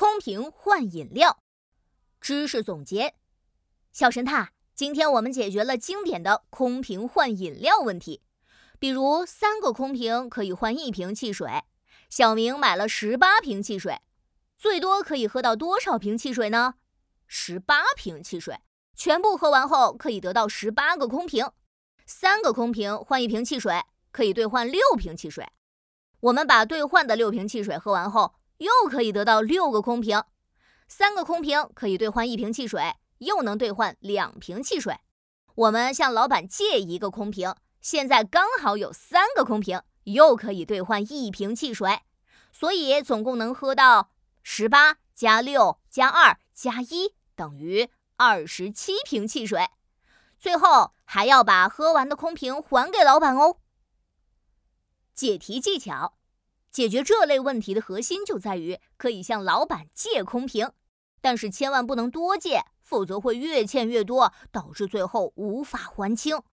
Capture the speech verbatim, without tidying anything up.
空瓶换饮料。知识总结：小神探，今天我们解决了经典的空瓶换饮料问题。比如三个空瓶可以换一瓶汽水，小明买了十八瓶汽水，最多可以喝到多少瓶汽水呢？十八瓶汽水，全部喝完后可以得到十八个空瓶。三个空瓶换一瓶汽水，可以兑换六瓶汽水。我们把兑换的六瓶汽水喝完后，又可以得到六个空瓶。三个空瓶可以兑换一瓶汽水，又能兑换两瓶汽水。我们向老板借一个空瓶，现在刚好有三个空瓶，又可以兑换一瓶汽水，所以总共能喝到十八加六加二加一等于二十七瓶汽水。最后还要把喝完的空瓶还给老板哦。解题技巧：解决这类问题的核心就在于可以向老板借空瓶，但是千万不能多借，否则会越欠越多，导致最后无法还清。